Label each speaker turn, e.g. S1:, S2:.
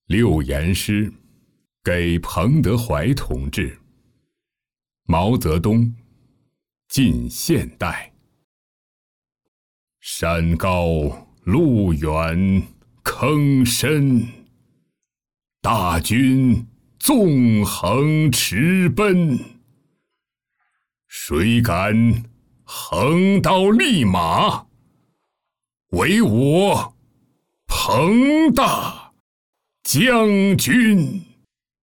S1: 六言诗给彭德怀同志。毛泽东，近现代。山高路远坑深，大军纵横驰奔，谁敢横刀立马，为我彭大将军。